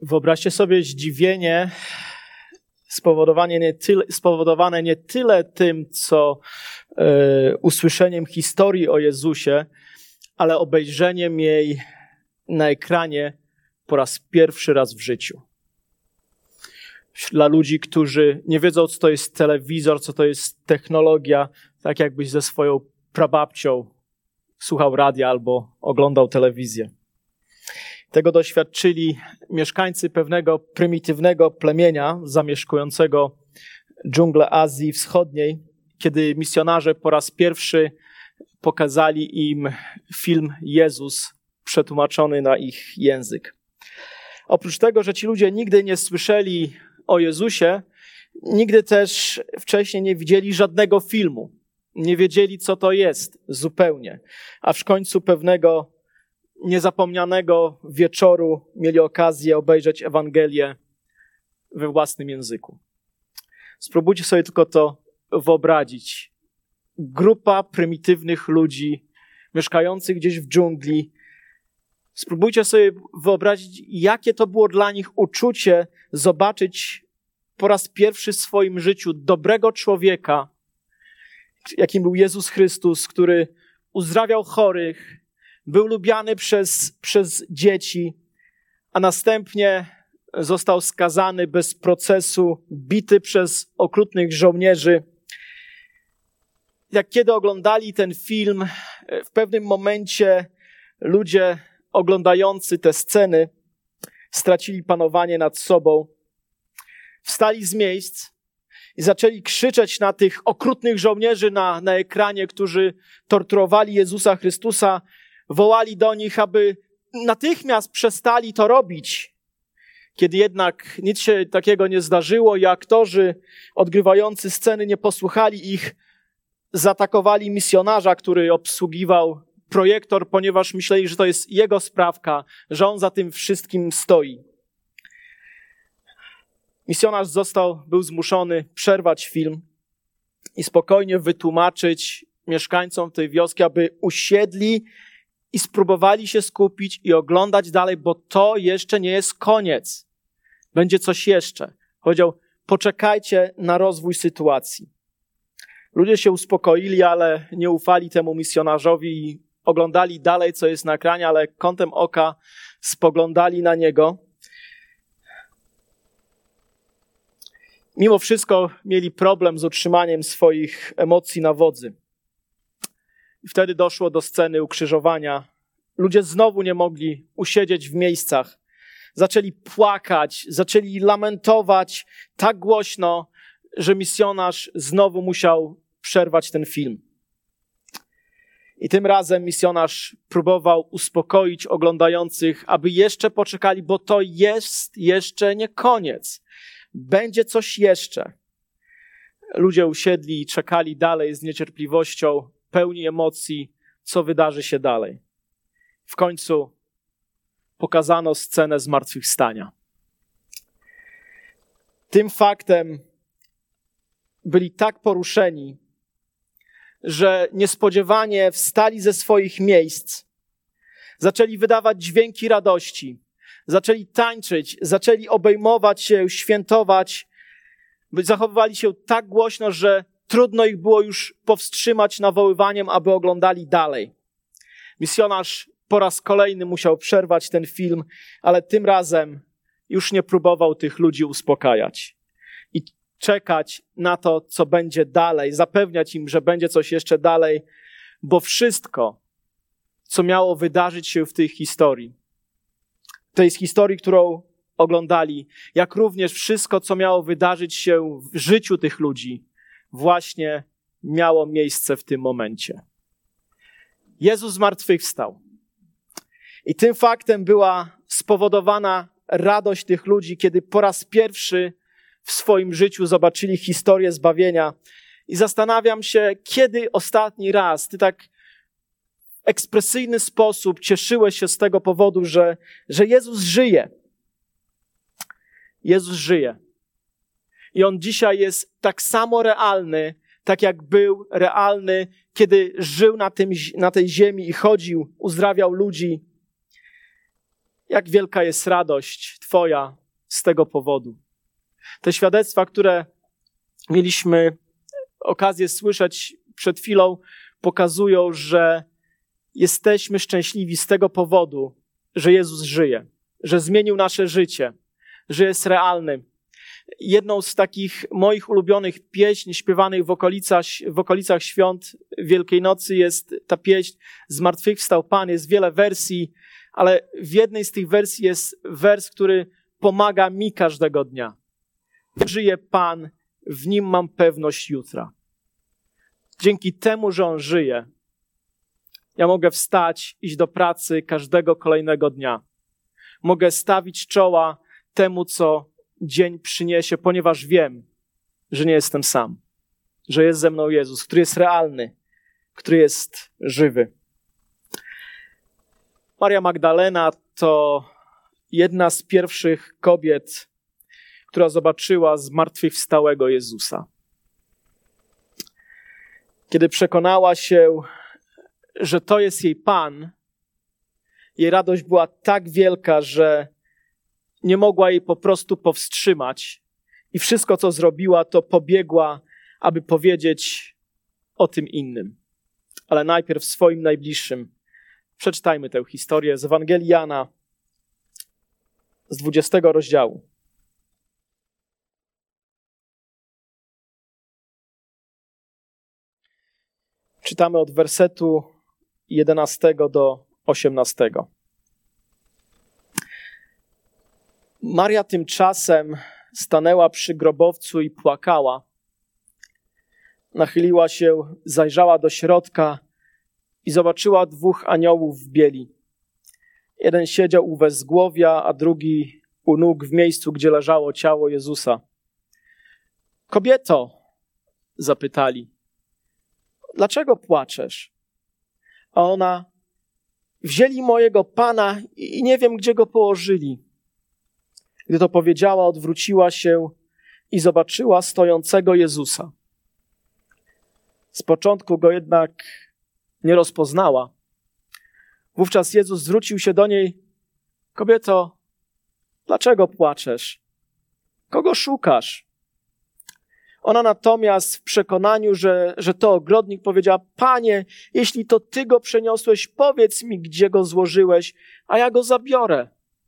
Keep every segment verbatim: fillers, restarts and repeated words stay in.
Wyobraźcie sobie zdziwienie spowodowane nie tyle, spowodowane nie tyle tym, co e, usłyszeniem historii o Jezusie, ale obejrzeniem jej na ekranie po raz pierwszy raz w życiu. Dla ludzi, którzy nie wiedzą, co to jest telewizor, co to jest technologia, tak jakbyś ze swoją prababcią słuchał radia albo oglądał telewizję. Tego doświadczyli mieszkańcy pewnego prymitywnego plemienia zamieszkującego dżunglę Azji Wschodniej, kiedy misjonarze po raz pierwszy pokazali im film Jezus przetłumaczony na ich język. Oprócz tego, że ci ludzie nigdy nie słyszeli o Jezusie, nigdy też wcześniej nie widzieli żadnego filmu. Nie wiedzieli, co to jest zupełnie. A w końcu pewnego niezapomnianego wieczoru mieli okazję obejrzeć Ewangelię we własnym języku. Spróbujcie sobie tylko to wyobrazić. Grupa prymitywnych ludzi mieszkających gdzieś w dżungli. Spróbujcie sobie wyobrazić, jakie to było dla nich uczucie zobaczyć po raz pierwszy w swoim życiu dobrego człowieka, jakim był Jezus Chrystus, który uzdrawiał chorych, był lubiany przez, przez dzieci, a następnie został skazany bez procesu, bity przez okrutnych żołnierzy. Jak kiedy oglądali ten film, w pewnym momencie ludzie oglądający te sceny stracili panowanie nad sobą, wstali z miejsc i zaczęli krzyczeć na tych okrutnych żołnierzy na, na ekranie, którzy torturowali Jezusa Chrystusa. Wołali do nich, aby natychmiast przestali to robić. Kiedy jednak nic się takiego nie zdarzyło i aktorzy odgrywający sceny nie posłuchali ich, zaatakowali misjonarza, który obsługiwał projektor, ponieważ myśleli, że to jest jego sprawka, że on za tym wszystkim stoi. Misjonarz został, był zmuszony przerwać film i spokojnie wytłumaczyć mieszkańcom tej wioski, aby usiedli i spróbowali się skupić i oglądać dalej, bo to jeszcze nie jest koniec. Będzie coś jeszcze. Powiedział, poczekajcie na rozwój sytuacji. Ludzie się uspokoili, ale nie ufali temu misjonarzowi i oglądali dalej, co jest na ekranie, ale kątem oka spoglądali na niego. Mimo wszystko mieli problem z utrzymaniem swoich emocji na wodzy. I wtedy doszło do sceny ukrzyżowania. Ludzie znowu nie mogli usiedzieć w miejscach. Zaczęli płakać, zaczęli lamentować tak głośno, że misjonarz znowu musiał przerwać ten film. I tym razem misjonarz próbował uspokoić oglądających, aby jeszcze poczekali, bo to jest jeszcze nie koniec. Będzie coś jeszcze. Ludzie usiedli i czekali dalej z niecierpliwością, pełni emocji, co wydarzy się dalej. W końcu pokazano scenę zmartwychwstania. Tym faktem byli tak poruszeni, że niespodziewanie wstali ze swoich miejsc, zaczęli wydawać dźwięki radości, zaczęli tańczyć, zaczęli obejmować się, świętować, zachowywali się tak głośno, że trudno ich było już powstrzymać nawoływaniem, aby oglądali dalej. Misjonarz po raz kolejny musiał przerwać ten film, ale tym razem już nie próbował tych ludzi uspokajać i czekać na to, co będzie dalej, zapewniać im, że będzie coś jeszcze dalej, bo wszystko, co miało wydarzyć się w tej historii, tej historii, którą oglądali, jak również wszystko, co miało wydarzyć się w życiu tych ludzi, właśnie miało miejsce w tym momencie. Jezus zmartwychwstał. I tym faktem była spowodowana radość tych ludzi, kiedy po raz pierwszy w swoim życiu zobaczyli historię zbawienia. I zastanawiam się, kiedy ostatni raz ty tak w ekspresyjny sposób cieszyłeś się z tego powodu, że, że Jezus żyje. Jezus żyje. I On dzisiaj jest tak samo realny, tak jak był realny, kiedy żył na, tym, na tej ziemi i chodził, uzdrawiał ludzi. jak wielka jest radość Twoja z tego powodu. Te świadectwa, które mieliśmy okazję słyszeć przed chwilą, pokazują, że jesteśmy szczęśliwi z tego powodu, że Jezus żyje, że zmienił nasze życie, że jest realny. Jedną z takich moich ulubionych pieśni śpiewanych w okolicach, w okolicach świąt Wielkiej Nocy jest ta pieśń Zmartwychwstał Pan. Jest wiele wersji, ale w jednej z tych wersji jest wers, który pomaga mi każdego dnia. Żyje Pan, w Nim mam pewność jutra. Dzięki temu, że On żyje, ja mogę wstać, iść do pracy każdego kolejnego dnia. Mogę stawić czoła temu, co dzień przyniesie, ponieważ wiem, że nie jestem sam. Że jest ze mną Jezus, który jest realny, który jest żywy. Maria Magdalena to jedna z pierwszych kobiet, która zobaczyła zmartwychwstałego Jezusa. Kiedy przekonała się, że to jest jej Pan, jej radość była tak wielka, że nie mogła jej po prostu powstrzymać i wszystko, co zrobiła, to pobiegła, aby powiedzieć o tym innym. Ale najpierw swoim najbliższym. Przeczytajmy tę historię z Ewangelii Jana z dwudziestego rozdziału. Czytamy od wersetu jedenastego do osiemnastego. Maria tymczasem stanęła przy grobowcu i płakała. Nachyliła się, zajrzała do środka i zobaczyła dwóch aniołów w bieli. Jeden siedział u wezgłowia, a drugi u nóg w miejscu, gdzie leżało ciało Jezusa. Kobieto, zapytali, dlaczego płaczesz? A ona, wzięli mojego Pana i nie wiem, gdzie go położyli. Gdy to powiedziała, odwróciła się i zobaczyła stojącego Jezusa. Z początku go jednak nie rozpoznała. Wówczas Jezus zwrócił się do niej, kobieto, dlaczego płaczesz? Kogo szukasz? Ona natomiast w przekonaniu, że, że to ogrodnik, powiedziała, Panie, jeśli to Ty go przeniosłeś, powiedz mi, gdzie go złożyłeś, a ja go zabiorę.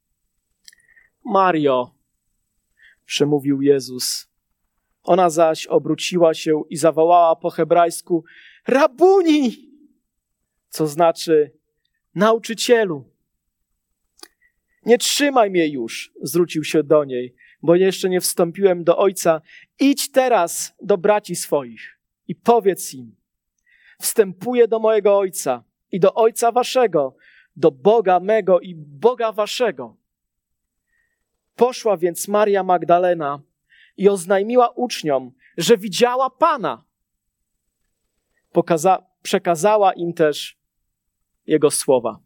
Mario, przemówił Jezus. Ona zaś obróciła się i zawołała po hebrajsku, Rabuni, co znaczy nauczycielu. Nie trzymaj mnie już, zwrócił się do niej, bo jeszcze nie wstąpiłem do Ojca. Idź teraz do braci swoich i powiedz im, wstępuję do mojego Ojca i do Ojca waszego, do Boga mego i Boga waszego. Poszła więc Maria Magdalena i oznajmiła uczniom, że widziała Pana. Pokaza- przekazała im też Jego słowa.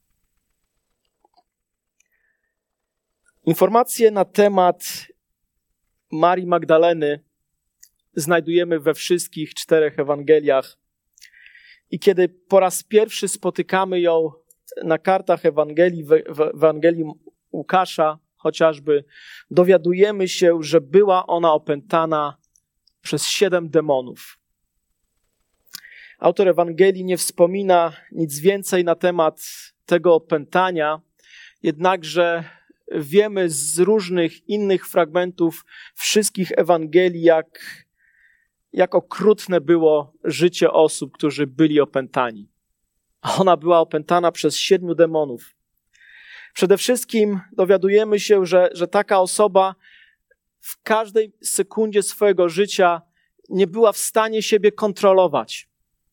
Informacje na temat Marii Magdaleny znajdujemy we wszystkich czterech Ewangeliach. I kiedy po raz pierwszy spotykamy ją na kartach Ewangelii, w Ewangelii Łukasza chociażby, dowiadujemy się, że była ona opętana przez siedem demonów. Autor Ewangelii nie wspomina nic więcej na temat tego opętania, jednakże wiemy z różnych innych fragmentów wszystkich Ewangelii, jak, jak okrutne było życie osób, którzy byli opętani. A ona była opętana przez siedmiu demonów. Przede wszystkim dowiadujemy się, że, że taka osoba w każdej sekundzie swojego życia nie była w stanie siebie kontrolować.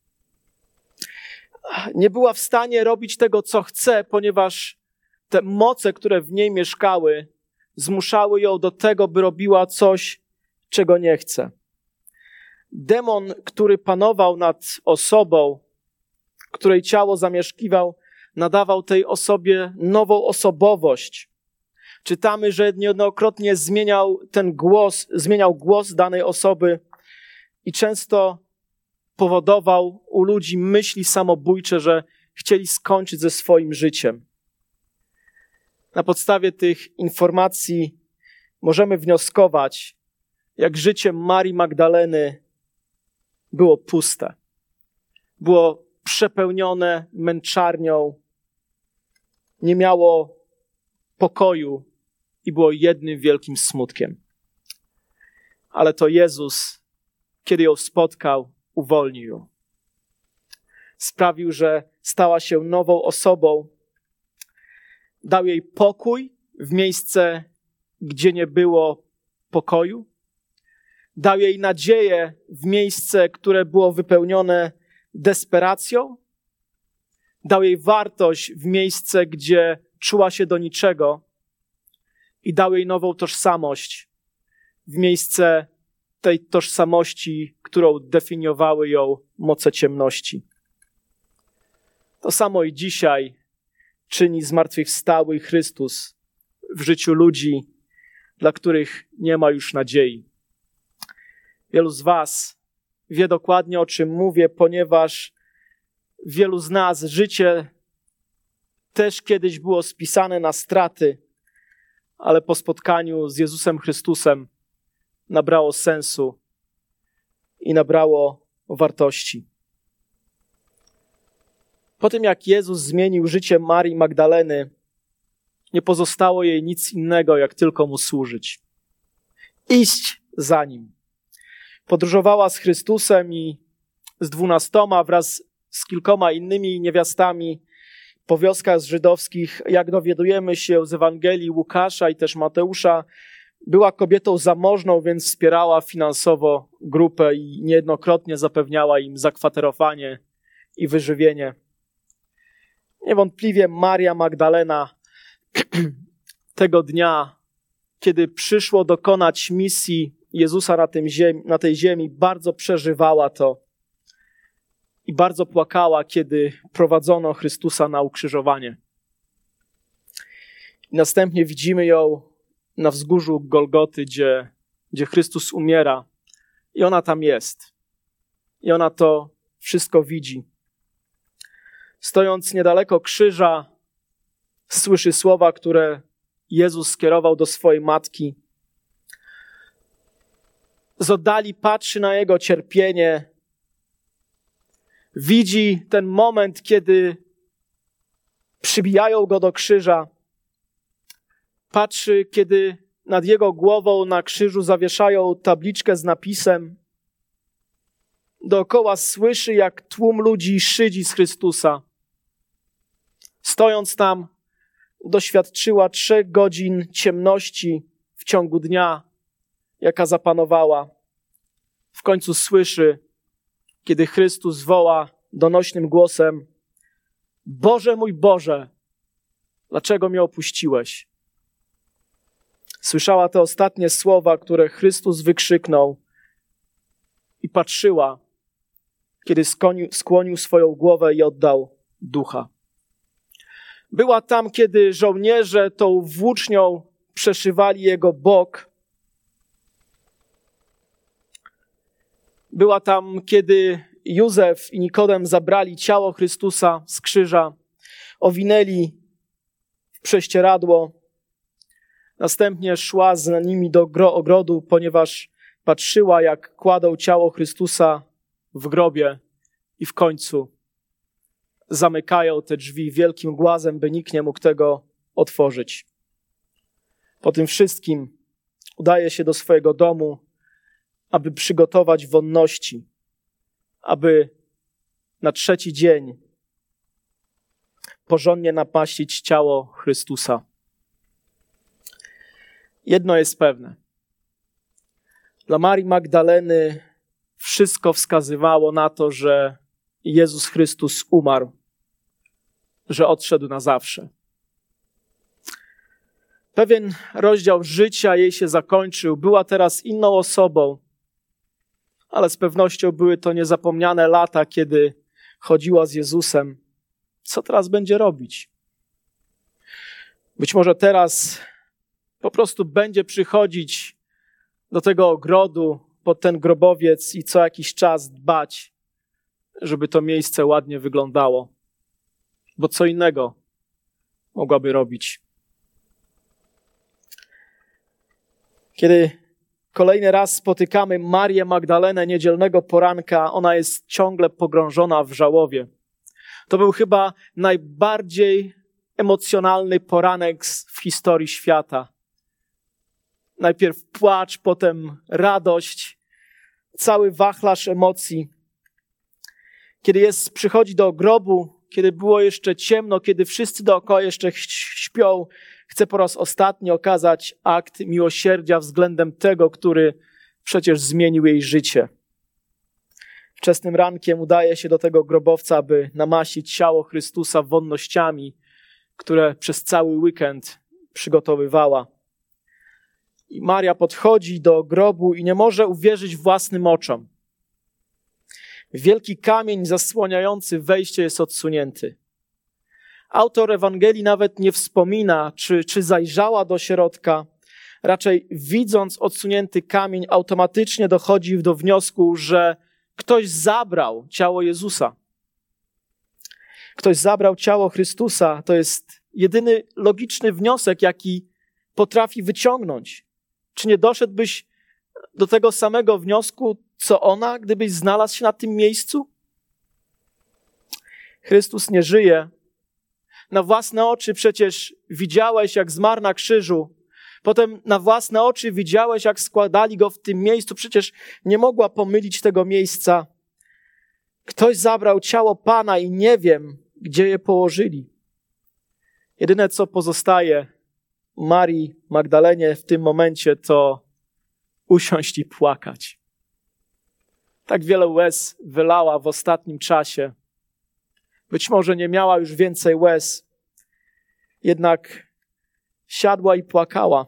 Nie była w stanie robić tego, co chce, ponieważ te moce, które w niej mieszkały, zmuszały ją do tego, by robiła coś, czego nie chce. Demon, który panował nad osobą, której ciało zamieszkiwał, nadawał tej osobie nową osobowość. Czytamy, że niejednokrotnie zmieniał ten głos, zmieniał głos danej osoby i często powodował u ludzi myśli samobójcze, że chcieli skończyć ze swoim życiem. Na podstawie tych informacji możemy wnioskować, jak życie Marii Magdaleny było puste. Było przepełnione męczarnią, nie miało pokoju i było jednym wielkim smutkiem. Ale to Jezus, kiedy ją spotkał, uwolnił ją. Sprawił, że stała się nową osobą. Dał jej pokój w miejsce, gdzie nie było pokoju. Dał jej nadzieję w miejsce, które było wypełnione desperacją. Dał jej wartość w miejsce, gdzie czuła się do niczego. I dał jej nową tożsamość w miejsce tej tożsamości, którą definiowały ją moce ciemności. To samo i dzisiaj czyni zmartwychwstały Chrystus w życiu ludzi, dla których nie ma już nadziei. Wielu z was wie dokładnie, o czym mówię, ponieważ wielu z nas życie też kiedyś było spisane na straty, ale po spotkaniu z Jezusem Chrystusem nabrało sensu i nabrało wartości. Po tym, jak Jezus zmienił życie Marii Magdaleny, nie pozostało jej nic innego, jak tylko Mu służyć. Iść za Nim. Podróżowała z Chrystusem i z dwunastoma wraz z kilkoma innymi niewiastami po wioskach żydowskich, jak dowiadujemy się z Ewangelii Łukasza i też Mateusza, była kobietą zamożną, więc wspierała finansowo grupę i niejednokrotnie zapewniała im zakwaterowanie i wyżywienie. Niewątpliwie Maria Magdalena tego dnia, kiedy przyszło dokonać misji Jezusa na, tym ziemi, na tej ziemi, bardzo przeżywała to i bardzo płakała, kiedy prowadzono Chrystusa na ukrzyżowanie. I następnie widzimy ją na wzgórzu Golgoty, gdzie, gdzie Chrystus umiera i ona tam jest. I ona to wszystko widzi. Stojąc niedaleko krzyża, słyszy słowa, które Jezus skierował do swojej matki. Z oddali patrzy na Jego cierpienie. Widzi ten moment, kiedy przybijają Go do krzyża. Patrzy, kiedy nad Jego głową na krzyżu zawieszają tabliczkę z napisem. Dookoła słyszy, jak tłum ludzi szydzi z Chrystusa. Stojąc tam, doświadczyła trzech godzin ciemności w ciągu dnia, jaka zapanowała. W końcu słyszy, kiedy Chrystus woła donośnym głosem: Boże mój Boże, dlaczego mnie opuściłeś? Słyszała te ostatnie słowa, które Chrystus wykrzyknął i patrzyła, kiedy skłonił, skłonił swoją głowę i oddał ducha. Była tam, kiedy żołnierze tą włócznią przeszywali Jego bok. Była tam, kiedy Józef i Nikodem zabrali ciało Chrystusa z krzyża, owinęli w prześcieradło. Następnie szła z nimi do ogrodu, ponieważ patrzyła, jak kładą ciało Chrystusa w grobie i w końcu zamykają te drzwi wielkim głazem, by nikt nie mógł tego otworzyć. Po tym wszystkim udaje się do swojego domu, aby przygotować wonności, aby na trzeci dzień porządnie napaścić ciało Chrystusa. Jedno jest pewne. Dla Marii Magdaleny wszystko wskazywało na to, że Jezus Chrystus umarł, że odszedł na zawsze. Pewien rozdział życia jej się zakończył. Była teraz inną osobą, ale z pewnością były to niezapomniane lata, kiedy chodziła z Jezusem. Co teraz będzie robić? Być może teraz po prostu będzie przychodzić do tego ogrodu, pod ten grobowiec i co jakiś czas dbać, żeby to miejsce ładnie wyglądało. Bo co innego mogłaby robić? Kiedy kolejny raz spotykamy Marię Magdalenę niedzielnego poranka, ona jest ciągle pogrążona w żałobie. To był chyba najbardziej emocjonalny poranek w historii świata. Najpierw płacz, potem radość, cały wachlarz emocji. Kiedy jest, przychodzi do grobu, kiedy było jeszcze ciemno, kiedy wszyscy dookoła jeszcze śpią, chce po raz ostatni okazać akt miłosierdzia względem tego, który przecież zmienił jej życie. Wczesnym rankiem udaje się do tego grobowca, aby namaścić ciało Chrystusa wonnościami, które przez cały weekend przygotowywała. I Maria podchodzi do grobu i nie może uwierzyć własnym oczom. Wielki kamień zasłaniający wejście jest odsunięty. Autor Ewangelii nawet nie wspomina, czy, czy zajrzała do środka. Raczej widząc odsunięty kamień, automatycznie dochodzi do wniosku, że ktoś zabrał ciało Jezusa. Ktoś zabrał ciało Chrystusa. To jest jedyny logiczny wniosek, jaki potrafi wyciągnąć. Czy nie doszedłbyś do tego samego wniosku, co ona, gdybyś znalazł się na tym miejscu? Chrystus nie żyje. Na własne oczy przecież widziałeś, jak zmarł na krzyżu. Potem na własne oczy widziałeś, jak składali go w tym miejscu. Przecież nie mogła pomylić tego miejsca. Ktoś zabrał ciało Pana i nie wiem, gdzie je położyli. Jedyne, co pozostaje Marii Magdalenie w tym momencie, to usiąść i płakać. Tak wiele łez wylała w ostatnim czasie. Być może nie miała już więcej łez, jednak siadła i płakała.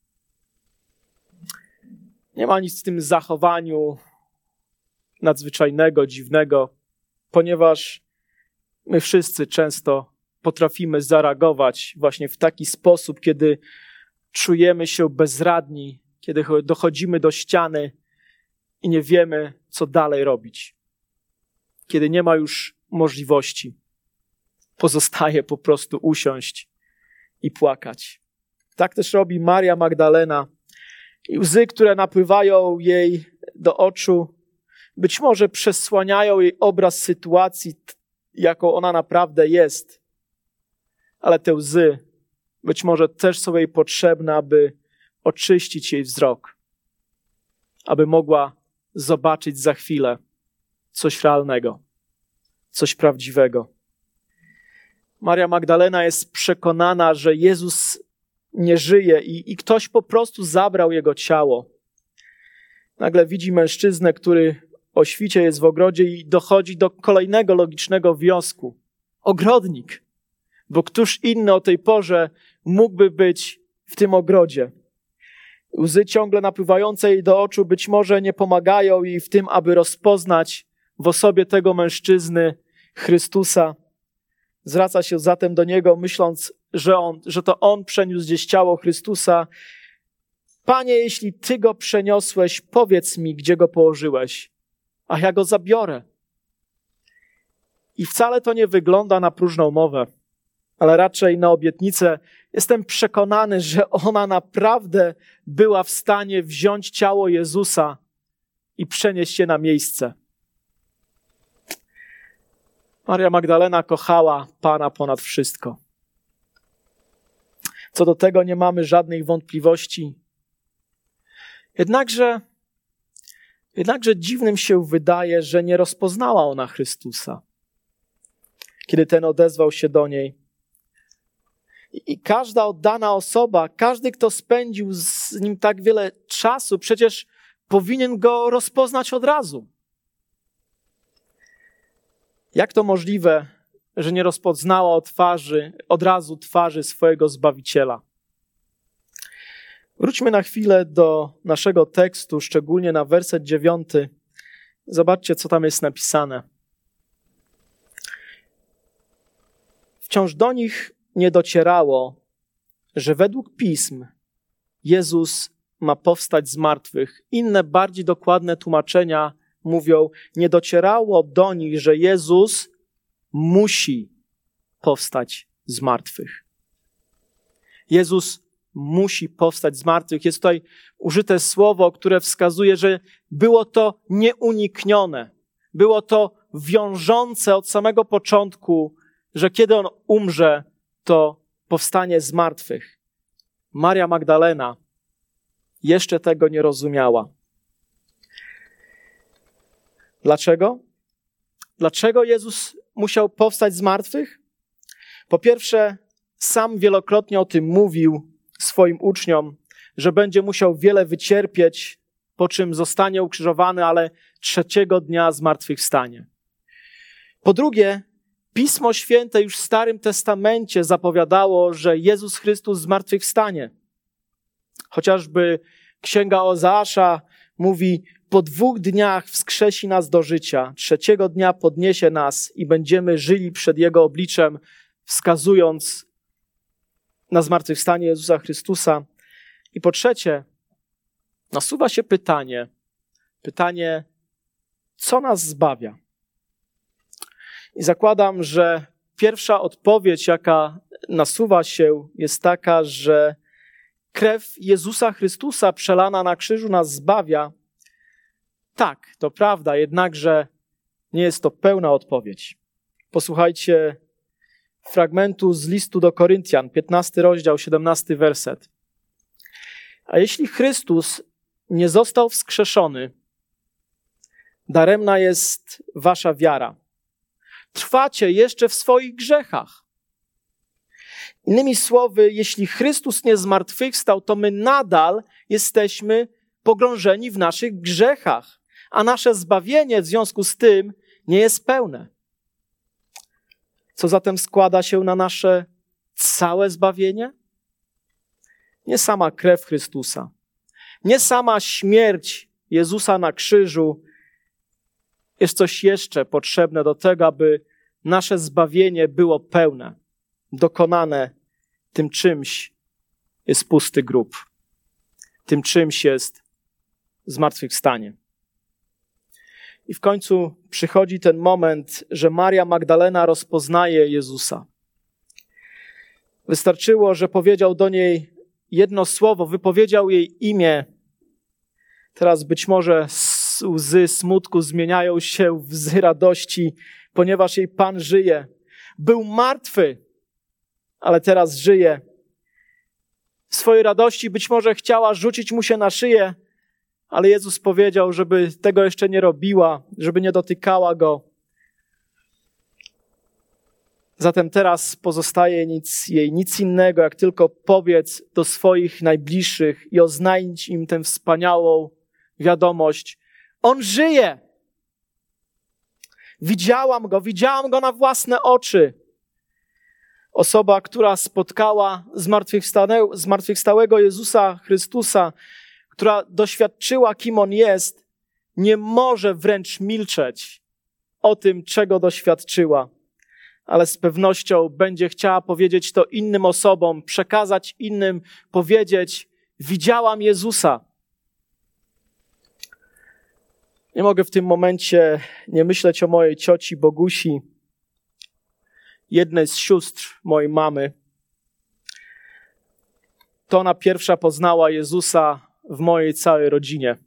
Nie ma nic w tym zachowaniu nadzwyczajnego, dziwnego, ponieważ my wszyscy często potrafimy zareagować właśnie w taki sposób, kiedy czujemy się bezradni, kiedy dochodzimy do ściany i nie wiemy, co dalej robić. Kiedy nie ma już możliwości, pozostaje po prostu usiąść i płakać. Tak też robi Maria Magdalena. I łzy, które napływają jej do oczu, być może przesłaniają jej obraz sytuacji, jaką ona naprawdę jest. Ale te łzy być może też są jej potrzebne, aby oczyścić jej wzrok, aby mogła zobaczyć za chwilę coś realnego, coś prawdziwego. Maria Magdalena jest przekonana, że Jezus nie żyje i, i ktoś po prostu zabrał jego ciało. Nagle widzi mężczyznę, który o świcie jest w ogrodzie i dochodzi do kolejnego logicznego wniosku. Ogrodnik, bo któż inny o tej porze mógłby być w tym ogrodzie? Łzy ciągle napływające jej do oczu być może nie pomagają jej w tym, aby rozpoznać w osobie tego mężczyzny Chrystusa. Zwraca się zatem do niego, myśląc, że, on, że to on przeniósł gdzieś ciało Chrystusa. Panie, jeśli ty go przeniosłeś, powiedz mi, gdzie go położyłeś, a ja go zabiorę. I wcale to nie wygląda na próżną mowę, ale raczej na obietnicę. Jestem przekonany, że ona naprawdę była w stanie wziąć ciało Jezusa i przenieść je na miejsce. Maria Magdalena kochała Pana ponad wszystko. Co do tego nie mamy żadnych wątpliwości. Jednakże, jednakże dziwnym się wydaje, że nie rozpoznała ona Chrystusa, kiedy ten odezwał się do niej. I każda oddana osoba, każdy, kto spędził z nim tak wiele czasu, przecież powinien go rozpoznać od razu. Jak to możliwe, że nie rozpoznała od, twarzy, od razu twarzy swojego Zbawiciela? Wróćmy na chwilę do naszego tekstu, szczególnie na werset dziewiąty. Zobaczcie, co tam jest napisane. Wciąż do nich nie docierało, że według Pism Jezus ma powstać z martwych. Inne, bardziej dokładne tłumaczenia mówią, nie docierało do nich, że Jezus musi powstać z martwych. Jezus musi powstać z martwych. Jest tutaj użyte słowo, które wskazuje, że było to nieuniknione. Było to wiążące od samego początku, że kiedy on umrze, to powstanie z martwych. Maria Magdalena jeszcze tego nie rozumiała. Dlaczego? Dlaczego Jezus musiał powstać z martwych? Po pierwsze, sam wielokrotnie o tym mówił swoim uczniom, że będzie musiał wiele wycierpieć, po czym zostanie ukrzyżowany, ale trzeciego dnia zmartwychwstanie. Po drugie, Pismo Święte już w Starym Testamencie zapowiadało, że Jezus Chrystus zmartwychwstanie. Chociażby Księga Ozeasza mówi: po dwóch dniach wskrzesi nas do życia, trzeciego dnia podniesie nas i będziemy żyli przed Jego obliczem, wskazując na zmartwychwstanie Jezusa Chrystusa. I po trzecie, nasuwa się pytanie, pytanie, co nas zbawia? I zakładam, że pierwsza odpowiedź, jaka nasuwa się, jest taka, że krew Jezusa Chrystusa przelana na krzyżu nas zbawia. Tak, to prawda, jednakże nie jest to pełna odpowiedź. Posłuchajcie fragmentu z listu do Koryntian, piętnasty rozdział, siedemnasty werset. A jeśli Chrystus nie został wskrzeszony, daremna jest wasza wiara. Trwacie jeszcze w swoich grzechach. Innymi słowy, jeśli Chrystus nie zmartwychwstał, to my nadal jesteśmy pogrążeni w naszych grzechach, a nasze zbawienie w związku z tym nie jest pełne. Co zatem składa się na nasze całe zbawienie? Nie sama krew Chrystusa, nie sama śmierć Jezusa na krzyżu. Jest coś jeszcze potrzebne do tego, aby nasze zbawienie było pełne, dokonane. Tym czymś jest pusty grób. Tym czymś jest zmartwychwstanie. I w końcu przychodzi ten moment, że Maria Magdalena rozpoznaje Jezusa. Wystarczyło, że powiedział do niej jedno słowo, wypowiedział jej imię. Teraz być może łzy smutku zmieniają się w łzy radości, ponieważ jej Pan żyje. Był martwy, ale teraz żyje. W swojej radości być może chciała rzucić mu się na szyję, ale Jezus powiedział, żeby tego jeszcze nie robiła, żeby nie dotykała go. Zatem teraz pozostaje nic, jej nic innego, jak tylko powiedz do swoich najbliższych i oznajmić im tę wspaniałą wiadomość. On żyje! Widziałam go, widziałam go na własne oczy. Osoba, która spotkała zmartwychwstałego Jezusa Chrystusa, która doświadczyła, kim On jest, nie może wręcz milczeć o tym, czego doświadczyła, ale z pewnością będzie chciała powiedzieć to innym osobom, przekazać innym, powiedzieć: widziałam Jezusa. Nie mogę w tym momencie nie myśleć o mojej cioci Bogusi, jednej z sióstr mojej mamy. To ona pierwsza poznała Jezusa w mojej całej rodzinie.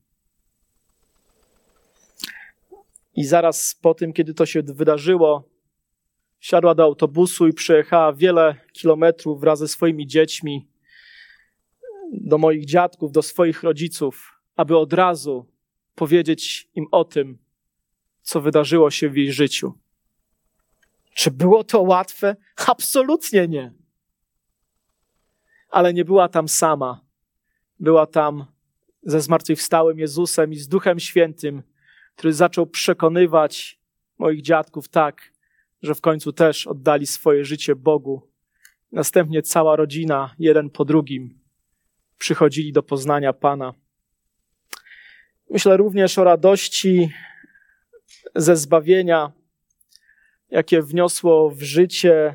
I zaraz po tym, kiedy to się wydarzyło, wsiadła do autobusu i przejechała wiele kilometrów wraz ze swoimi dziećmi do moich dziadków, do swoich rodziców, aby od razu powiedzieć im o tym, co wydarzyło się w jej życiu. Czy było to łatwe? Absolutnie nie. Ale nie była tam sama. Była tam ze zmartwychwstałym Jezusem i z Duchem Świętym, który zaczął przekonywać moich dziadków tak, że w końcu też oddali swoje życie Bogu. Następnie cała rodzina, jeden po drugim, przychodzili do poznania Pana. Myślę również o radości ze zbawienia, jakie wniosło w życie,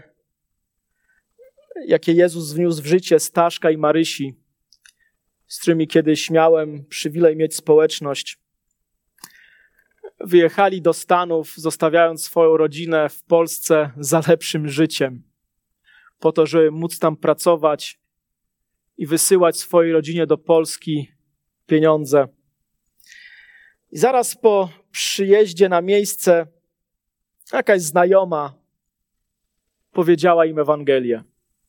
jakie Jezus wniósł w życie Staszka i Marysi, z którymi kiedyś miałem przywilej mieć społeczność. Wyjechali do Stanów, zostawiając swoją rodzinę w Polsce za lepszym życiem, po to, żeby móc tam pracować i wysyłać swojej rodzinie do Polski pieniądze. I zaraz po przyjeździe na miejsce jakaś znajoma powiedziała im Ewangelię.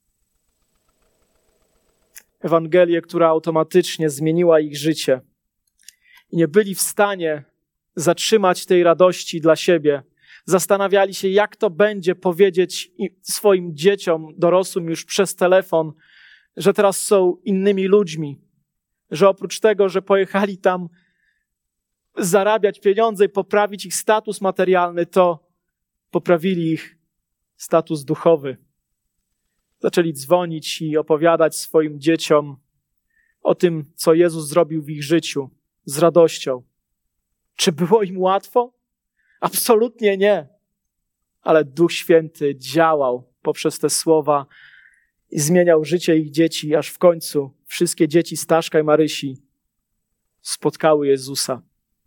Ewangelię, która automatycznie zmieniła ich życie. I nie byli w stanie zatrzymać tej radości dla siebie. Zastanawiali się, jak to będzie powiedzieć swoim dzieciom, dorosłym już przez telefon, że teraz są innymi ludźmi. Że oprócz tego, że pojechali tam zarabiać pieniądze i poprawić ich status materialny, to poprawili ich status duchowy. Zaczęli dzwonić i opowiadać swoim dzieciom o tym, co Jezus zrobił w ich życiu, z radością. Czy było im łatwo? Absolutnie nie. Ale Duch Święty działał poprzez te słowa i zmieniał życie ich dzieci, aż w końcu wszystkie dzieci Staszka i Marysi spotkały Jezusa.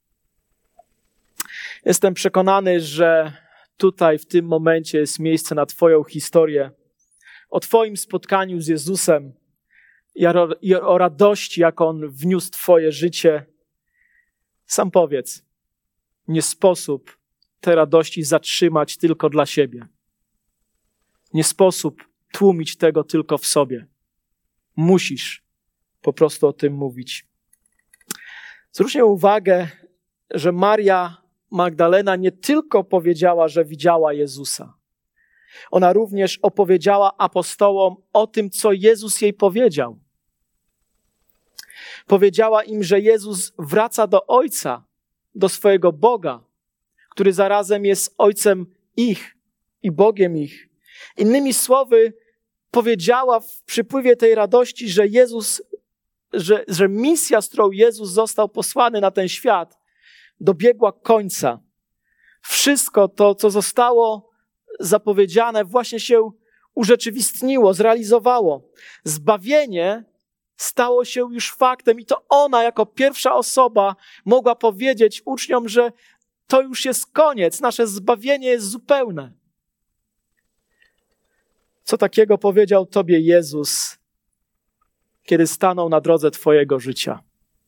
Jestem przekonany, że tutaj w tym momencie jest miejsce na Twoją historię, o Twoim spotkaniu z Jezusem i o radości, jaką On wniósł w Twoje życie. Sam powiedz, nie sposób tej radości zatrzymać tylko dla siebie. Nie sposób tłumić tego tylko w sobie. Musisz po prostu o tym mówić. Zwróćcie uwagę, że Maria Magdalena nie tylko powiedziała, że widziała Jezusa. Ona również opowiedziała apostołom o tym, co Jezus jej powiedział. Powiedziała im, że Jezus wraca do Ojca, do swojego Boga, który zarazem jest Ojcem ich i Bogiem ich. Innymi słowy, powiedziała w przypływie tej radości, że Jezus, że, że misja, z którą Jezus został posłany na ten świat, dobiegła końca. Wszystko to, co zostało zapowiedziane, właśnie się urzeczywistniło, zrealizowało. Zbawienie stało się już faktem i to ona jako pierwsza osoba mogła powiedzieć uczniom, że to już jest koniec, nasze zbawienie jest zupełne. Co takiego powiedział Tobie Jezus, kiedy stanął na drodze Twojego życia?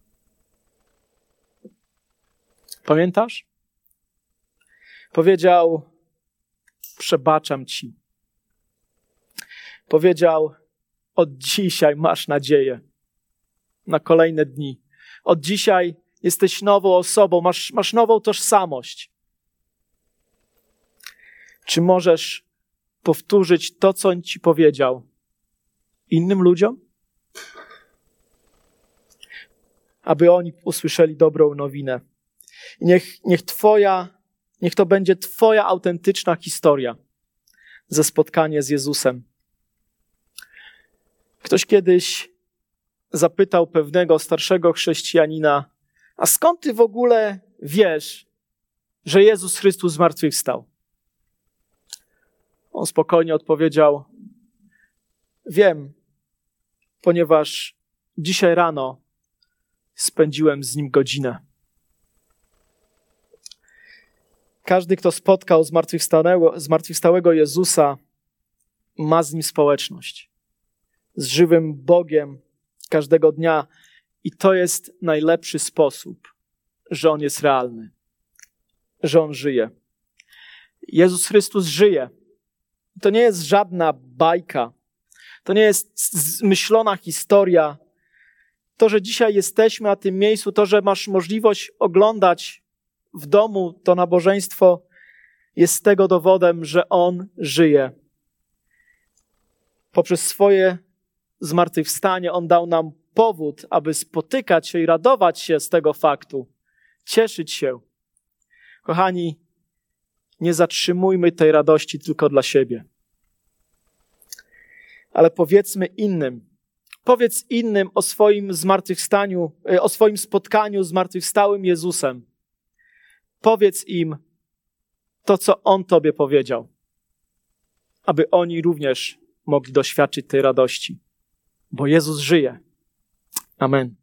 Pamiętasz? Powiedział, przebaczam Ci. Powiedział, od dzisiaj masz nadzieję na kolejne dni. Od dzisiaj jesteś nową osobą, masz, masz nową tożsamość. Czy możesz powtórzyć to, co On Ci powiedział innym ludziom? Aby oni usłyszeli dobrą nowinę. I niech, niech Twoja, niech to będzie Twoja autentyczna historia ze spotkania z Jezusem. Ktoś kiedyś zapytał pewnego starszego chrześcijanina, a skąd ty w ogóle wiesz, że Jezus Chrystus zmartwychwstał? On spokojnie odpowiedział, wiem, ponieważ dzisiaj rano spędziłem z Nim godzinę. Każdy, kto spotkał zmartwychwstałego, zmartwychwstałego Jezusa, ma z Nim społeczność. Z żywym Bogiem każdego dnia. I to jest najlepszy sposób, że On jest realny. Że On żyje. Jezus Chrystus żyje. To nie jest żadna bajka. To nie jest zmyślona historia. To, że dzisiaj jesteśmy na tym miejscu, to, że masz możliwość oglądać w domu to nabożeństwo, jest tego dowodem, że On żyje. Poprzez swoje zmartwychwstanie On dał nam powód, aby spotykać się i radować się z tego faktu. Cieszyć się. Kochani, nie zatrzymujmy tej radości tylko dla siebie. Ale powiedzmy innym. Powiedz innym o swoim zmartwychwstaniu, o swoim spotkaniu z zmartwychwstałym Jezusem. Powiedz im to, co On Tobie powiedział. Aby oni również mogli doświadczyć tej radości. Bo Jezus żyje. Amen.